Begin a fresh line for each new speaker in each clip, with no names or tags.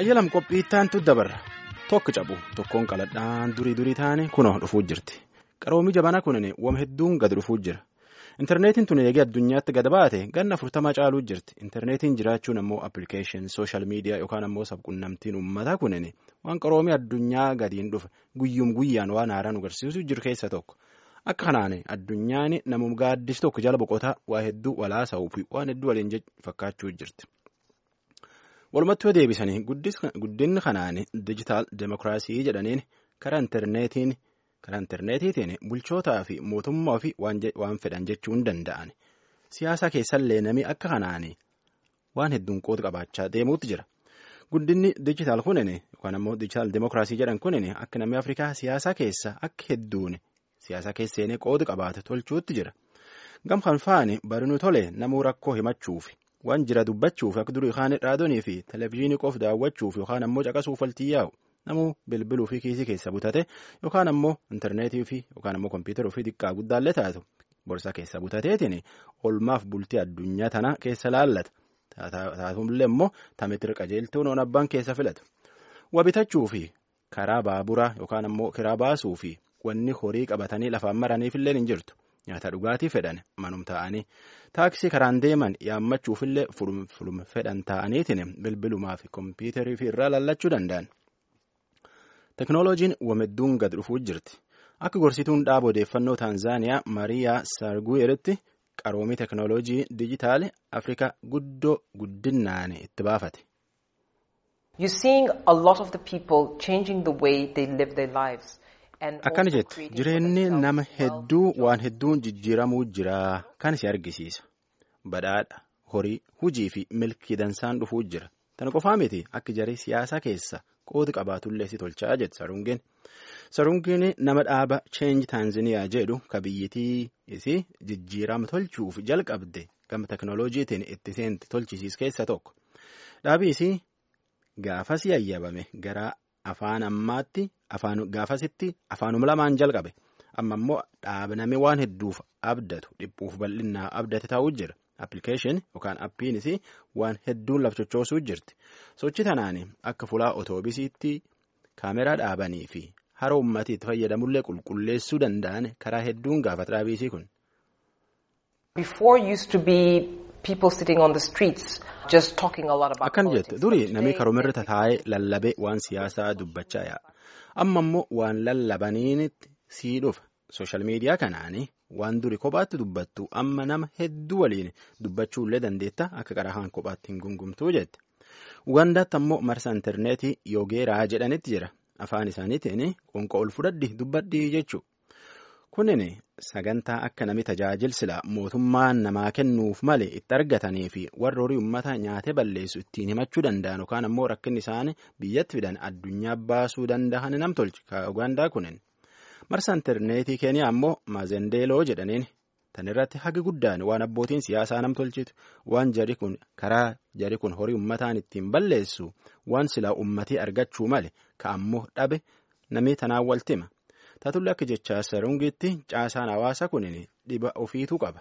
Ayyalam qophiittaan tu dabarra tokko cabu tokkoon qaladhaan durii taane kunoo dhufuu jirti. Qaroomi jabana kunin wam hedduun gad dhufuu jira. Intarneetiin tun eegee addunyaatti gad baate ganna 40 caaluu jirti. Intarneetiin jiraachuun ammoo appilikeeshin sooshaal miidiyaa yookaan ammoo sabquunnamtiin uummataa kunin waan qaroomi addunyaa gadiin dhufe guyyaan waan haaraan agarsiisu jiru keessa tokko. Akka kanaan addunyaan namum gaaddis tokko jala boqotaa waa hedduu walaasa'uu fi waan hedduu waliin fakkaachuu jirti. Walumatti yoo deebisanii guddinni kanaan dijitaal demokiraasii jedhaniin karaa intarneetiitiin bulchootaa fi mootummaa fi waan fedhan jechuu hin danda'an. Siyaasa keessallee namni akka kanaan waan hedduun qooda qabaachaa deemuutti jira. Guddinni dijitaal kunin yookaan ammoo dijitaal demokiraasii jedhan kunin akka namni Afrikaa siyaasa keessa akka hedduun siyaasa keesseenii qooda qabaate tolchuutti jira. Gamkaan faani barinuu tole namuu rakkoo himachuuf. Waan jira dubbachuuf akka durii kaan raadiyoo fi televezyiinii qof daawwachuuf yookaan ammoo caqasuuf waltii yaa'u namuu bilbiluu fi kiisii keessa butate yookaan ammoo intarneetii fi yookaan ammoo kompiitaruu fi xiqqaa guddaallee taatu borsaa keessa butateetiin olmaaf bultii addunyaa tana keessa laallata. Taatullee immoo tamitira qajeeltuun on abbaan keessa filatu. Waa bitachuu fi karaa baaburaa yookaan ammoo kiraa baasuu fi wanni horii qabatanii lafaan maraniifillee hin jirtu. Nyaata dhugaatii fedhan manum ta'anii taaksii karaan deeman yaammachuufillee fulum fedhan ta'aniitiin bilbilumaa fi kompiitarii fi irraa lallachuu danda'an. Teknooloojiin wamedduun gad dhufuu jirti. Akka gorsituun dhaaba odeeffannoo Taanzaaniyaa Mariyaa Sarguyeeritti qaroomii teknooloojii dijitaali Afrikaa guddinaan itti baafate.
You're seeing a lot of the people changing the way they live their lives.
Akkana jetti jireenyi nama hedduu waan hedduun jijjiiramuu jira kan si argisiisa. Badhaadha, horii, hujii fi milkii dansaan dhufuu jira. Tana qofaa miti akka jarii siyaasa keessa qooda qabaatullee si tolchaa jetti Sarungeen. Sarungeen nama dhaaba Change Tanzania jedhu ka biyyittii isii jijjiirama tolchuuf jalqabde gama teknooloojiitiin itti seenti tolchisiis keessa tokko. Dhaabi isii gaafas yayyabame gara afaan ammaatti gaafasitti afaanuma lamaan jalqabe amma immoo dhaabname waan hedduuf abdatu dhiphuuf bal'innaa abdate ta'uu jira. Appilikeeshin yookaan appiinis waan hedduun lafchochoosuu jirti. Sochi tanaan akka fulaa otoobisiitti kaameraa dhaabanii fi hara ummatiitti fayyadamullee qulqulleessuu danda'an karaa hedduun gaafata dhaabiisii kun. Akkan jette durii namni karoomirra tataa'ee lallabee waan siyaasaa dubbachaa yaa'a. Amma immoo waan lallabaniinitti sii dhufa. Sooshaal miidiyaa kanaanii waan durii kophaatti dubbattu amma nama hedduu waliin dubbachuullee dandeetta akka qaraahaan kophaatti hin gungumtuu jette. Ugaandaatti ammoo marsa intarneetii yoogeeraa jedhanitti jira. Afaan isaaniitiin qonqa ol fudhadhi dubbadhi jechuudha. Kunin sagantaa akka namni tajaajilsila mootummaan namaa kennuuf malee itti argatanii fi warra horii uummataa nyaatee balleessu ittiin himachuu danda'an yookaan ammoo rakkinni isaanii biyyatti fidan addunyaa baasuu danda'an nam tolchi ka Ugaandaa kunin. Marsa intarneetii Keeniyaa ammoo Maazendeeloo jedhaniin tan irratti hagi guddaan waan abbootiin siyaasaa nam tolchitu waan karaa jari kun horii uummataan ittiin balleessu waan silaa uummatii argachuu malee ka ammoo dhabe namni tanaan waltima. Taatullee akka jechaa Sarungiitti caasaan hawaasa kunin dhiba ofiitu qaba.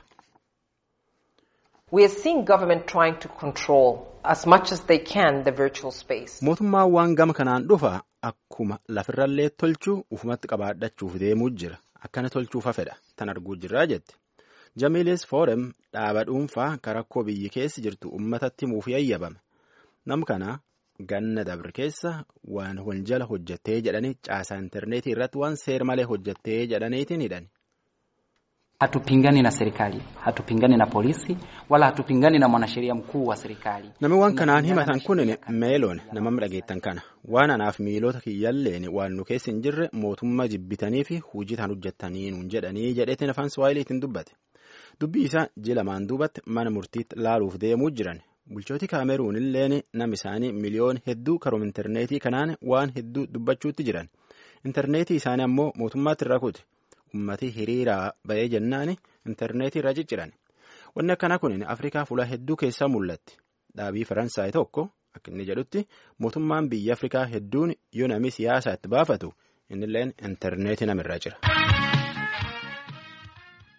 We are seeing government trying to control as much as they can the virtual space.
Mootummaan waan gama kanaan dhufa akkuma lafirrallee tolchuu ufumatti qabaadhachuuf deemuu jira. Akkana tolchuufa fedha. Tan arguu jirraa jetti. Jamiilis Foorem dhaaba dhuunfaa karakkoo biyyi keessa jirtu uummatatti himuuf yayyabame. Nam kana ganna dabre keessa waan waljala hojjettee jedhanii caasaa intarneetii irratti waan seer malee hojjettee jedhaniitiin hidhan.
Hatupingani na serikali, hatupingani na polisi, wala hatupingani na mwanasheria mkuu wa serikali.
Namni waan kanaan himatan kunin meeloon nama dhageettan kana waan anaaf miilota kiyyalleen waan nu keessa hin jirre mootummaa jibbitanii fi hojii tan hojjettanii nuun jedhanii jedheetiin afaan Suwaayiliitiin dubbate. Dubbii isaa jilamaan duubatti mana murtiitti laaluuf deemuu jiran. Bulchooti Kaameruun illeen nam isaanii miliyoon hedduu karoom intarneetii kanaan waan hedduu dubbachuutti jiran. Intarneetii isaanii ammoo mootummaatti irraa kute. Uummatii hiriiraa ba'ee jennaani intarneetii irra cicciran. Wanni akkanaa kun Afrikaa fuula hedduu keessaa mul'atti. Dhaabii Faransaay tokko akka inni jedhutti mootummaan biyya Afrikaa hedduun yoo namni siyaasaa itti baafatu innilleen intarneetii namirraa jira.